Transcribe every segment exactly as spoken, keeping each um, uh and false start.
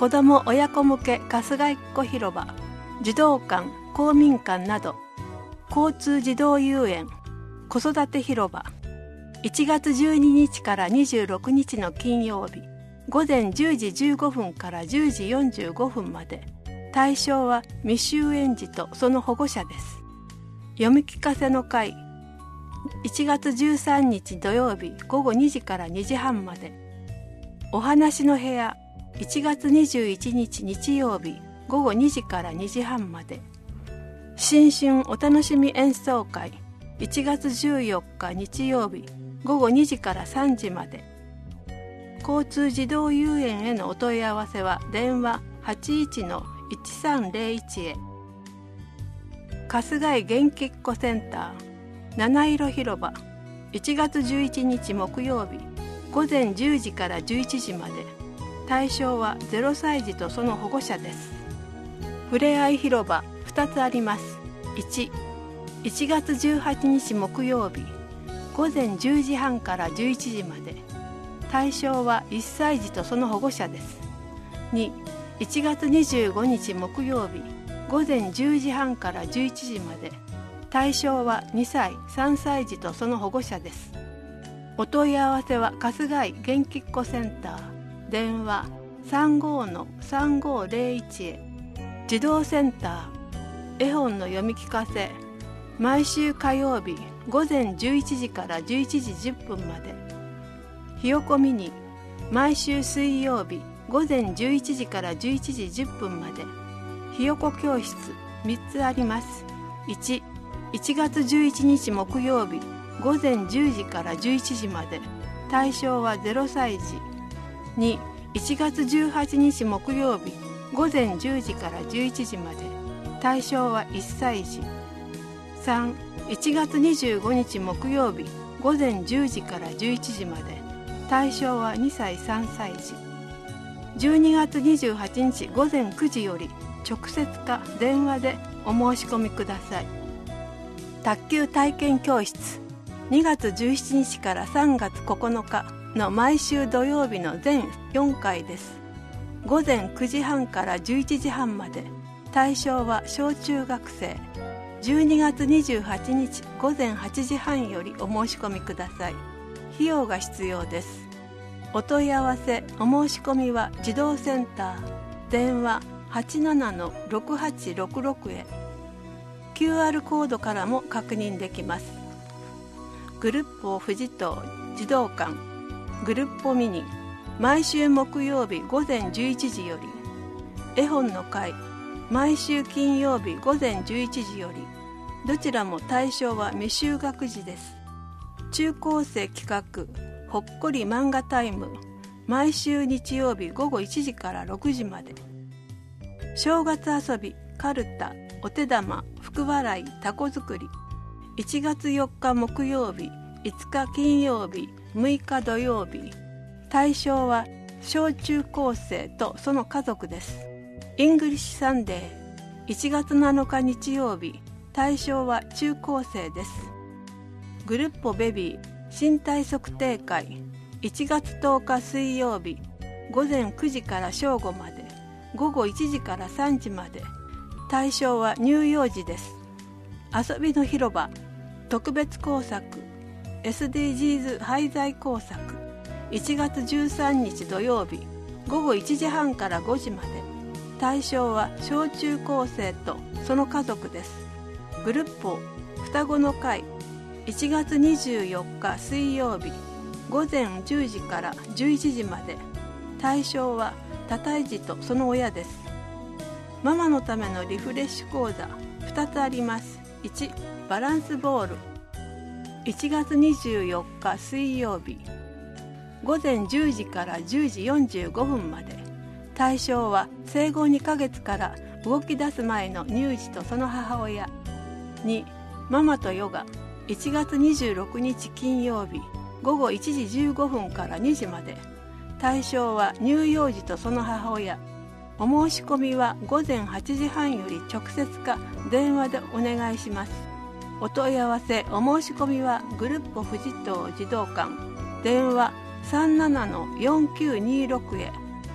子ども親子向け春日井っ子広場、児童館、公民館など、交通児童遊園、子育て広場、いちがつじゅうににちからにじゅうろくにちの金曜日、午前じゅうじじゅうごふんからじゅうじよんじゅうごふんまで。対象は未就園児とその保護者です。読み聞かせの会、いちがつじゅうさんにち土曜日ごごにじからにじはんまで。お話の部屋、いちがつにじゅういちにち日曜日ごごにじからにじはんまで。新春お楽しみ演奏会、いちがつじゅうよっか日曜日ごごにじからさんじまで。交通児童遊園へのお問い合わせは電話 はちいちのいちさんぜろいち へ。春日井元気っ子センター七色広場、いちがつじゅういちにち木曜日午前じゅうじからじゅういちじまで。対象はゼロさい児とその保護者です。ふれあい広場ふたつあります。いち、いちがつじゅうはちにち木曜日午前じゅうじはんからじゅういちじまで。対象はいっさい児とその保護者です。に、いちがつにじゅうごにち木曜日午前じゅうじはんからじゅういちじまで。対象はにさい、さんさい児とその保護者です。お問い合わせは春日井元気っ子センター、電話 さんごのさんごぜろいち へ。児童センター、絵本の読み聞かせ、毎週火曜日午前じゅういちじからじゅういちじじゅっぷんまで。ひよこミニ、毎週水曜日午前じゅういちじからじゅういちじじゅっぷんまで。ひよこ教室みっつあります。いち、いちがつじゅういちにち木曜日午前じゅうじからじゅういちじまで。対象はゼロさい児。に、いちがつじゅうはちにち木曜日午前じゅうじからじゅういちじまで。対象はいっさい児。さん、いちがつにじゅうごにち木曜日午前じゅうじからじゅういちじまで。対象はにさい、さんさい児。じゅうにがつにじゅうはちにち午前くじより直接か電話でお申し込みください。卓球体験教室、にがつじゅうしちにちからさんがつここのかの毎週土曜日の全よんかいです。午前くじはんからじゅういちじはんまで。対象は小中学生。じゅうにがつにじゅうはちにち午前はちじはんよりお申し込みください。費用が必要です。お問い合わせお申し込みは児童センター、電話 はちななのろくはちろくろく へ。 キューアール コードからも確認できます。グルッポ富士東児童館、グルッポミニ、毎週木曜日午前じゅういちじより。絵本の会、毎週金曜日午前じゅういちじより。どちらも対象は未就学児です。中高生企画ほっこり漫画タイム、毎週日曜日ごごいちじからろくじまで。正月遊び、カルタ、お手玉、福笑い、タコ作り、いちがつよっか木曜日、いつか金曜日、むいか土曜日。対象は小中高生とその家族です。イングリッシュサンデー、いちがつなのか日曜日。対象は中高生です。グルッポベビー身体測定会、いちがつとおか水曜日午前くじから正午まで、ごごいちじからさんじまで。対象は乳幼児です。遊びの広場特別工作 エスディージーズ 廃材工作、いちがつじゅうさんにち土曜日ごごいちじはんからごじまで。対象は小中高生とその家族です。グルッポ双子の会、いちがつにじゅうよっか水曜日ごぜんじゅうじからじゅういちじまで。対象は多胎児とその親です。ママのためのリフレッシュ講座ふたつあります。いち、バランスボール、いちがつにじゅうよっか水曜日ごぜんじゅうじからじゅうじよんじゅうごふんまで。対象は生後にかげつから動き出す前の乳児とその母親。に、ママとヨガ、いちがつにじゅうろくにち金曜日ごごいちじじゅうごふんからにじまで。対象は乳幼児とその母親。お申し込みはごぜんはちじはんより直接か電話でお願いします。お問い合わせお申し込みはグルッポ富士東児童館、電話 さんななのよんきゅうにろく へ。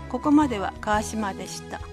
ここまでは川島でした。